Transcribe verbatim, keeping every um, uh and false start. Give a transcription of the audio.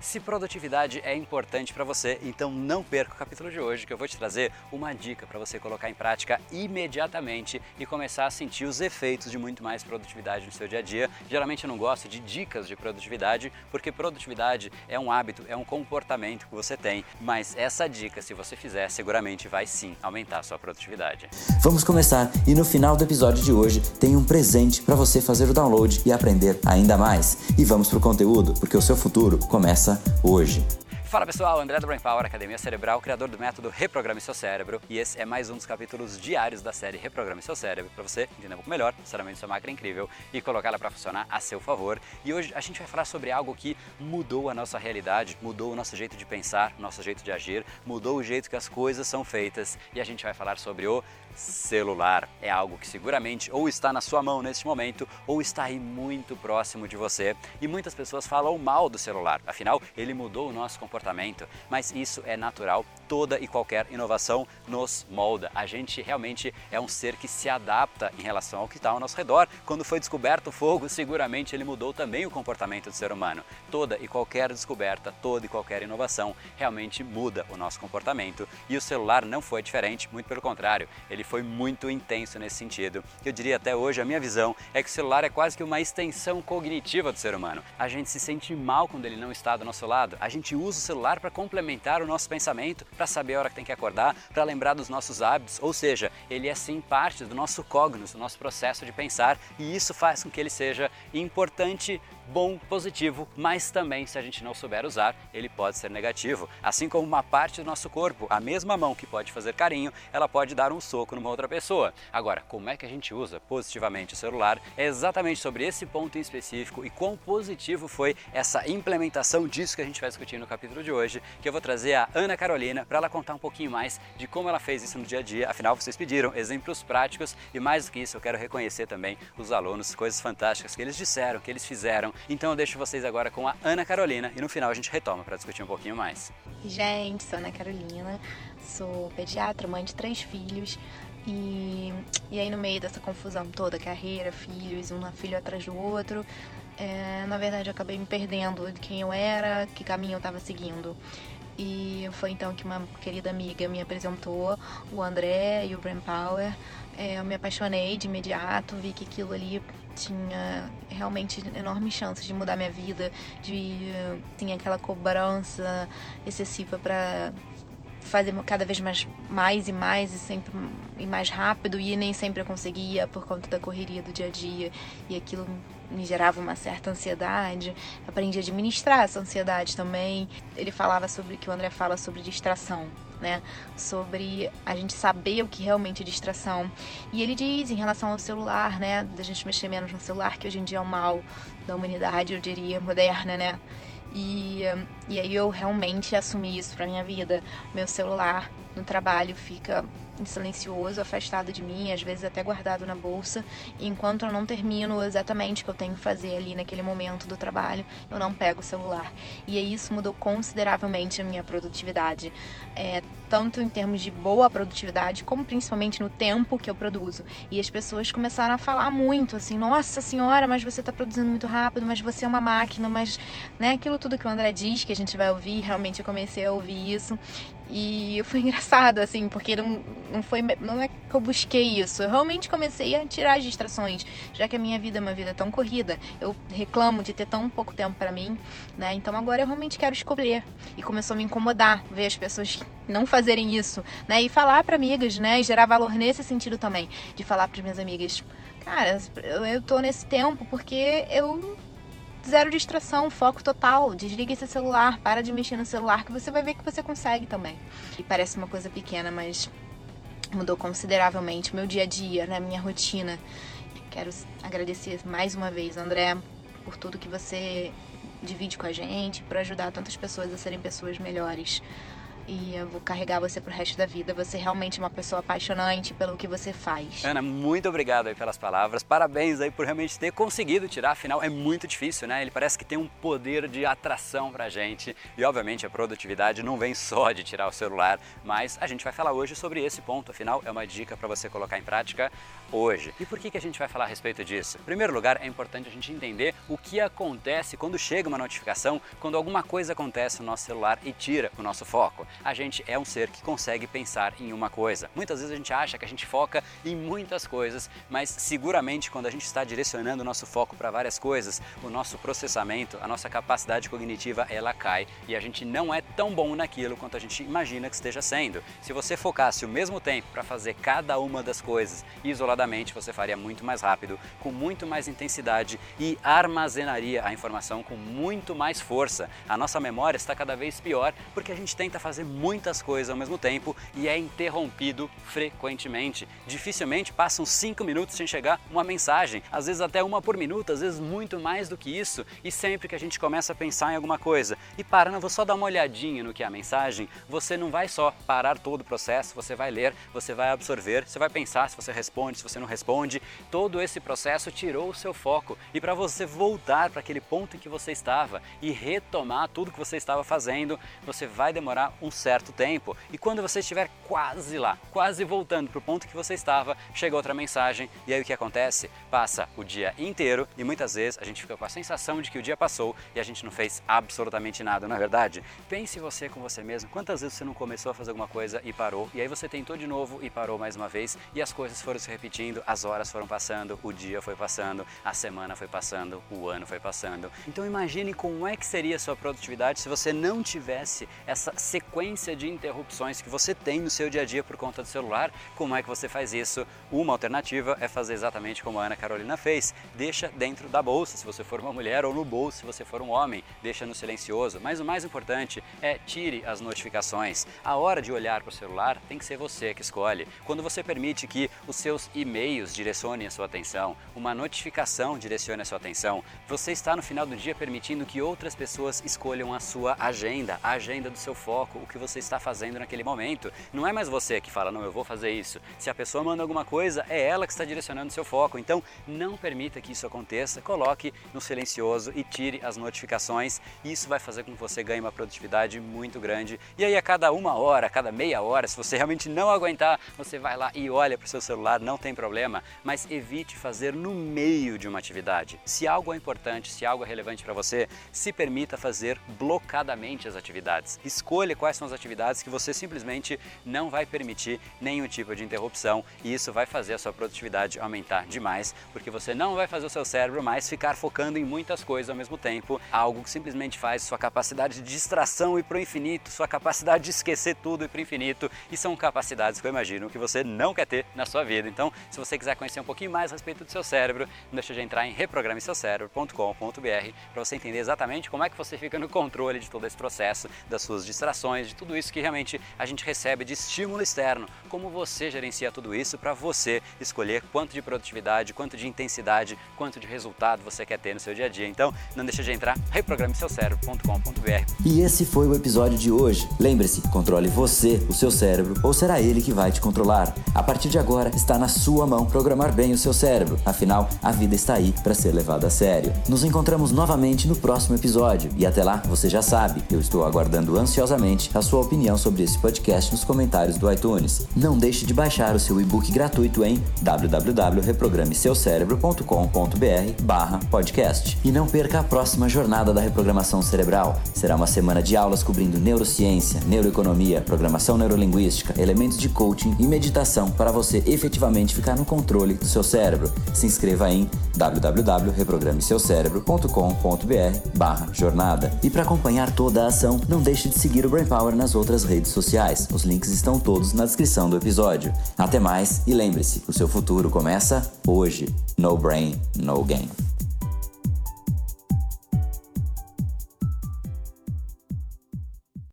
Se produtividade é importante para você, então não perca o capítulo de hoje, que eu vou te trazer uma dica para você colocar em prática imediatamente e começar a sentir os efeitos de muito mais produtividade no seu dia a dia. Geralmente eu não gosto de dicas de produtividade, porque produtividade é um hábito, é um comportamento que você tem, mas essa dica, se você fizer, seguramente vai sim aumentar a sua produtividade. Vamos começar e no final do episódio de hoje tem um presente para você fazer o download e aprender ainda mais. E vamos pro conteúdo, porque o seu futuro começa hoje. Fala pessoal, André do Brain Power, Academia Cerebral, criador do método Reprograme Seu Cérebro, e esse é mais um dos capítulos diários da série Reprograme Seu Cérebro, para você entender um pouco melhor, sinceramente sua máquina é incrível, e colocá-la para funcionar a seu favor. E hoje a gente vai falar sobre algo que mudou a nossa realidade, mudou o nosso jeito de pensar, nosso jeito de agir, mudou o jeito que as coisas são feitas, e a gente vai falar sobre o celular. É algo que seguramente ou está na sua mão neste momento, ou está aí muito próximo de você, e muitas pessoas falam mal do celular, afinal ele mudou o nosso comportamento. Mas isso é natural, toda e qualquer inovação nos molda. A gente realmente é um ser que se adapta em relação ao que está ao nosso redor. Quando foi descoberto o fogo, seguramente ele mudou também o comportamento do ser humano. Toda e qualquer descoberta, toda e qualquer inovação realmente muda o nosso comportamento. E o celular não foi diferente, muito pelo contrário, ele foi muito intenso nesse sentido. Eu diria até hoje, a minha visão é que o celular é quase que uma extensão cognitiva do ser humano. A gente se sente mal quando ele não está do nosso lado, a gente usa o celular para complementar o nosso pensamento, para saber a hora que tem que acordar, para lembrar dos nossos hábitos, ou seja, ele é sim parte do nosso cognos, do nosso processo de pensar, e isso faz com que ele seja importante, bom, positivo, mas também, se a gente não souber usar, ele pode ser negativo. Assim como uma parte do nosso corpo, a mesma mão que pode fazer carinho, ela pode dar um soco numa outra pessoa. Agora, como é que a gente usa positivamente o celular? É exatamente sobre esse ponto em específico e quão positivo foi essa implementação disso que a gente vai discutir no capítulo de hoje, que eu vou trazer a Ana Carolina para ela contar um pouquinho mais de como ela fez isso no dia a dia. Afinal, vocês pediram exemplos práticos e mais do que isso, eu quero reconhecer também os alunos, coisas fantásticas que eles disseram, que eles fizeram. Então eu deixo vocês agora com a Ana Carolina e no final a gente retoma para discutir um pouquinho mais. Gente, sou Ana Carolina, sou pediatra, mãe de três filhos e, e aí no meio dessa confusão toda, carreira, filhos, um filho atrás do outro, é, na verdade eu acabei me perdendo de quem eu era, que caminho eu estava seguindo. E foi então que uma querida amiga me apresentou o André e o Brain Power. É, eu me apaixonei de imediato, vi que aquilo ali tinha realmente enormes chances de mudar minha vida, de tinha aquela cobrança excessiva para fazer cada vez mais, mais e mais e sempre e mais rápido, e nem sempre eu conseguia por conta da correria do dia a dia, e aquilo me gerava uma certa ansiedade. Aprendi a administrar essa ansiedade também. Ele falava sobre, que o André fala sobre distração, né? Sobre a gente saber o que realmente é distração. E ele diz em relação ao celular, né? Da gente mexer menos no celular, que hoje em dia é o mal da humanidade, eu diria, moderna, né? E, e aí eu realmente assumi isso pra minha vida. Meu celular no trabalho fica em silencioso, afastado de mim, às vezes até guardado na bolsa, e enquanto eu não termino exatamente o que eu tenho que fazer ali naquele momento do trabalho, eu não pego o celular. E aí isso mudou consideravelmente a minha produtividade, é, tanto em termos de boa produtividade, como principalmente no tempo que eu produzo. E as pessoas começaram a falar muito, assim, nossa senhora, mas você está produzindo muito rápido, mas você é uma máquina, mas, né, aquilo tudo que o André diz, que a gente vai ouvir, realmente eu comecei a ouvir isso. E foi engraçado, assim, porque não, não, foi, não é que eu busquei isso. Eu realmente comecei a tirar as distrações, já que a minha vida é uma vida tão corrida. Eu reclamo de ter tão pouco tempo pra mim, né? Então agora eu realmente quero escolher. E começou a me incomodar ver as pessoas não fazerem isso, né? E falar pra amigas, né? E gerar valor nesse sentido também. De falar pras minhas amigas, cara, eu, eu tô nesse tempo porque eu... Zero distração, foco total, desliga esse celular, para de mexer no celular que você vai ver que você consegue também. E parece uma coisa pequena, mas mudou consideravelmente o meu dia a dia, né, minha rotina. Quero agradecer mais uma vez, André, por tudo que você divide com a gente, por ajudar tantas pessoas a serem pessoas melhores. e eu vou carregar você pro resto da vida. Você realmente é uma pessoa apaixonante pelo que você faz. Ana, muito obrigado aí pelas palavras, parabéns aí por realmente ter conseguido tirar, afinal é muito difícil, né? Ele parece que tem um poder de atração pra gente e obviamente a produtividade não vem só de tirar o celular, mas a gente vai falar hoje sobre esse ponto, afinal é uma dica para você colocar em prática hoje. E por que que a gente vai falar a respeito disso? Em primeiro lugar, é importante a gente entender o que acontece quando chega uma notificação, quando alguma coisa acontece no nosso celular e tira o nosso foco. A gente é um ser que consegue pensar em uma coisa. Muitas vezes a gente acha que a gente foca em muitas coisas, mas seguramente quando a gente está direcionando o nosso foco para várias coisas, o nosso processamento, a nossa capacidade cognitiva, ela cai e a gente não é tão bom naquilo quanto a gente imagina que esteja sendo. Se você focasse o mesmo tempo para fazer cada uma das coisas isoladamente, você faria muito mais rápido, com muito mais intensidade e armazenaria a informação com muito mais força. A nossa memória está cada vez pior porque a gente tenta fazer muitas coisas ao mesmo tempo e é interrompido frequentemente. Dificilmente passam cinco minutos sem chegar uma mensagem, às vezes até uma por minuto, às vezes muito mais do que isso. E sempre que a gente começa a pensar em alguma coisa e para, não vou só dar uma olhadinha no que é a mensagem, você não vai só parar todo o processo, você vai ler, você vai absorver, você vai pensar se você responde, se você não responde. Todo esse processo tirou o seu foco e para você voltar para aquele ponto em que você estava e retomar tudo que você estava fazendo, você vai demorar um certo tempo. E quando você estiver quase lá, quase voltando para o ponto que você estava, chega outra mensagem e aí o que acontece? Passa o dia inteiro e muitas vezes a gente fica com a sensação de que o dia passou e a gente não fez absolutamente nada, não é verdade? Pense você com você mesmo, quantas vezes você não começou a fazer alguma coisa e parou, e aí você tentou de novo e parou mais uma vez e as coisas foram se repetindo, as horas foram passando, o dia foi passando, a semana foi passando, o ano foi passando. Então imagine como é que seria a sua produtividade se você não tivesse essa sequência de interrupções que você tem no seu dia a dia por conta do celular. Como é que você faz isso? Uma alternativa é fazer exatamente como a Ana Carolina fez. Deixa dentro da bolsa se você for uma mulher ou no bolso se você for um homem. Deixa no silencioso. Mas o mais importante é tire as notificações. A hora de olhar para o celular tem que ser você que escolhe. Quando você permite que os seus e-mails direcionem a sua atenção, uma notificação direcione a sua atenção, você está no final do dia permitindo que outras pessoas escolham a sua agenda, a agenda do seu foco, o que você está fazendo naquele momento. Não é mais você que fala, não, eu vou fazer isso. Se a pessoa manda alguma coisa, é ela que está direcionando o seu foco. Então, não permita que isso aconteça, coloque no silencioso e tire as notificações. Isso vai fazer com que você ganhe uma produtividade muito grande. E aí, a cada uma hora, a cada meia hora, se você realmente não aguentar, você vai lá e olha para o seu celular, não tem problema, mas evite fazer no meio de uma atividade. Se algo é importante, se algo é relevante para você, se permita fazer blocadamente as atividades. Escolha quais são as atividades que você simplesmente não vai permitir nenhum tipo de interrupção e isso vai fazer a sua produtividade aumentar demais, porque você não vai fazer o seu cérebro mais ficar focando em muitas coisas ao mesmo tempo, algo que simplesmente faz sua capacidade de distração ir para o infinito, sua capacidade de esquecer tudo ir para o infinito, e são capacidades que eu imagino que você não quer ter na sua vida. Então, se você quiser conhecer um pouquinho mais a respeito do seu cérebro, não deixa de entrar em reprograme seu cérebro ponto com ponto br para você entender exatamente como é que você fica no controle de todo esse processo, das suas distrações, de tudo isso que realmente a gente recebe de estímulo externo, como você gerencia tudo isso para você escolher quanto de produtividade, quanto de intensidade, quanto de resultado você quer ter no seu dia a dia. Então, não deixa de entrar, reprograme seu cérebro ponto com ponto br. E esse foi o episódio de hoje. Lembre-se, controle você, o seu cérebro, ou será ele que vai te controlar? A partir de agora, está na sua mão programar bem o seu cérebro. Afinal, a vida está aí para ser levada a sério. Nos encontramos novamente no próximo episódio. E até lá, você já sabe, eu estou aguardando ansiosamente a sua opinião sobre esse podcast nos comentários do iTunes. Não deixe de baixar o seu e-book gratuito em w w w ponto reprograme seu cérebro ponto com ponto br barra podcast. E não perca a próxima jornada da reprogramação cerebral. Será uma semana de aulas cobrindo neurociência, neuroeconomia, programação neurolinguística, elementos de coaching e meditação para você efetivamente ficar no controle do seu cérebro. Se inscreva em w w w ponto reprograme seu cérebro ponto com ponto br barra jornada. E para acompanhar toda a ação, não deixe de seguir o Brain Power nas outras redes sociais. Os links estão todos na descrição do episódio. Até mais e lembre-se, o seu futuro começa hoje. No brain, no game.